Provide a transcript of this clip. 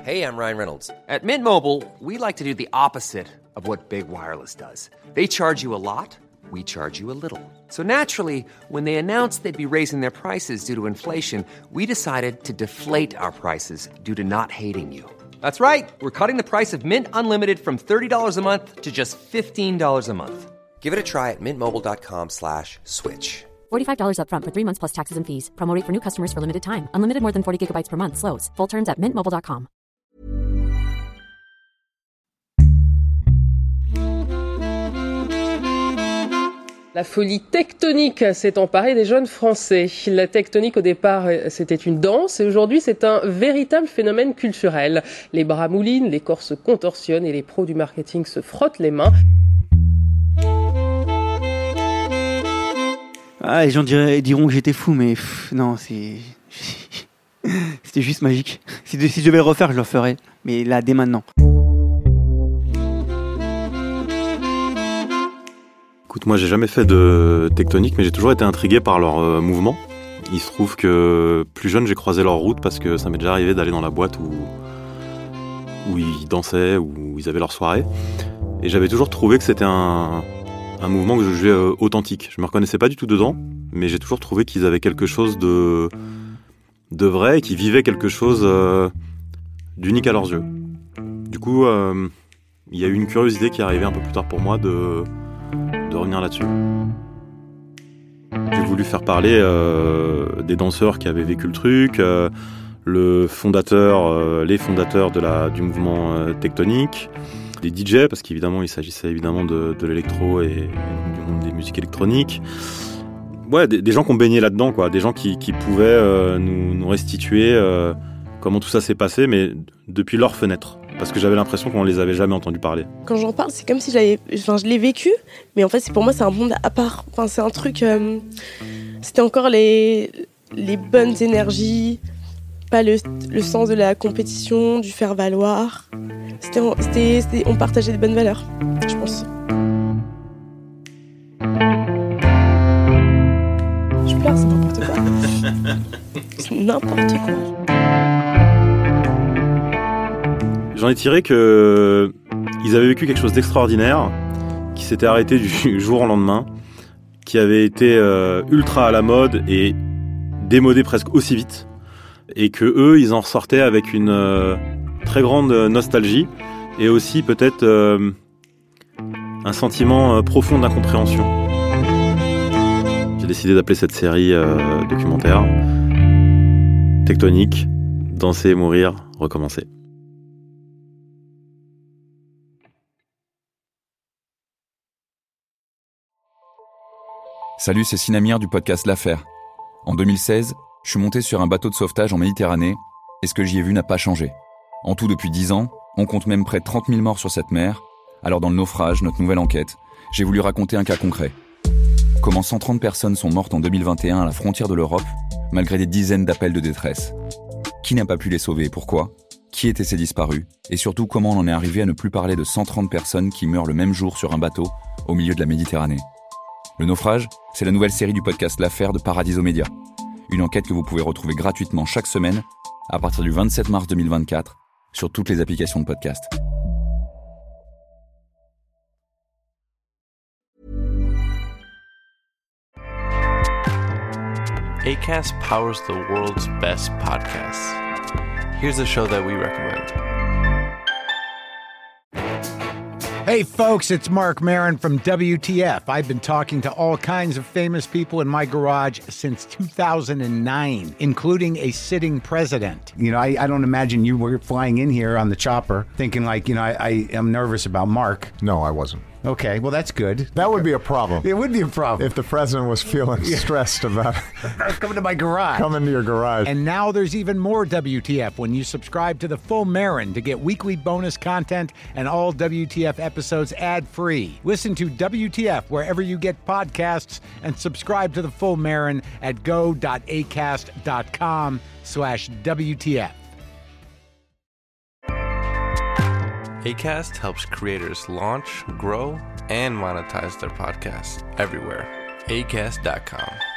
Hey, I'm Ryan Reynolds. At Mint Mobile, we like to do the opposite of what Big Wireless does. They charge you a lot, we charge you a little. So naturally, when they announced they'd be raising their prices due to inflation, we decided to deflate our prices due to not hating you. That's right. We're cutting the price of Mint Unlimited from $30 a month to just $15 a month. Give it a try at mintmobile.com/switch. $45 up front for 3 months plus taxes and fees. Promo rate for new customers for limited time. Unlimited more than 40 gigabytes per month. Slows full terms at mintmobile.com. La folie tectonique s'est emparée des jeunes Français. La tectonique, au départ, c'était une danse et aujourd'hui, c'est un véritable phénomène culturel. Les bras moulinent, les corps se contorsionnent et les pros du marketing se frottent les mains. Ah, les gens diront que j'étais fou, mais non, c'était juste magique. Si je devais le refaire, je le referais. Mais là, dès maintenant. Écoute, moi j'ai jamais fait de tectonique, mais j'ai toujours été intrigué par leurs mouvements. Il se trouve que plus jeune, j'ai croisé leur route parce que ça m'est déjà arrivé d'aller dans la boîte où ils dansaient, où ils avaient leur soirée. Et j'avais toujours trouvé que c'était un mouvement que je jugeais authentique. Je me reconnaissais pas du tout dedans, mais j'ai toujours trouvé qu'ils avaient quelque chose de vrai et qu'ils vivaient quelque chose d'unique à leurs yeux. Du coup, il y a eu une curiosité qui est arrivée un peu plus tard pour moi de revenir là-dessus. J'ai voulu faire parler des danseurs qui avaient vécu le truc, les fondateurs du mouvement tectonique, des DJ, parce qu'évidemment il s'agissait évidemment de l'électro et du monde des musiques électroniques. Ouais, des gens qui ont baigné là-dedans, quoi, des gens qui pouvaient nous restituer comment tout ça s'est passé, mais depuis leur fenêtre. Parce que j'avais l'impression qu'on les avait jamais entendu parler. Quand j'en parle, c'est comme si je l'ai vécu, mais en fait, pour moi, c'est un monde à part. Enfin, c'est un truc. C'était encore les bonnes énergies, pas le sens de la compétition, du faire valoir. On partageait des bonnes valeurs, je pense. Je pleure, c'est n'importe quoi. C'est n'importe quoi. J'en ai tiré que ils avaient vécu quelque chose d'extraordinaire, qui s'était arrêté du jour au lendemain, qui avait été ultra à la mode et démodé presque aussi vite, et que eux, ils en ressortaient avec une très grande nostalgie et aussi peut-être un sentiment profond d'incompréhension. J'ai décidé d'appeler cette série documentaire Tectonique, danser, mourir, recommencer. Salut, c'est Sinamir du podcast L'Affaire. En 2016, je suis monté sur un bateau de sauvetage en Méditerranée et ce que j'y ai vu n'a pas changé. En tout, depuis 10 ans, on compte même près de 30 000 morts sur cette mer. Alors dans le naufrage, notre nouvelle enquête, j'ai voulu raconter un cas concret. Comment 130 personnes sont mortes en 2021 à la frontière de l'Europe, malgré des dizaines d'appels de détresse. Qui n'a pas pu les sauver et pourquoi ? Qui étaient ces disparus ? Et surtout, comment on en est arrivé à ne plus parler de 130 personnes qui meurent le même jour sur un bateau au milieu de la Méditerranée ? Le naufrage, c'est la nouvelle série du podcast L'Affaire de Paradiso Media. Une enquête que vous pouvez retrouver gratuitement chaque semaine à partir du 27 mars 2024 sur toutes les applications de podcast. Acast powers the world's best podcasts. Here's a show that we recommend. Hey folks, it's Mark Maron from WTF. I've been talking to all kinds of famous people in my garage since 2009, including a sitting president. You know, I don't imagine you were flying in here on the chopper thinking like, you know, I am nervous about Mark. No, I wasn't. Okay, well, that's good. That would be a problem. It would be a problem. If the president was feeling stressed about coming to my garage. Coming to your garage. And now there's even more WTF when you subscribe to the Full Marin to get weekly bonus content and all WTF episodes ad-free. Listen to WTF wherever you get podcasts and subscribe to the Full Marin at go.acast.com/WTF. Acast helps creators launch, grow, and monetize their podcasts everywhere. Acast.com.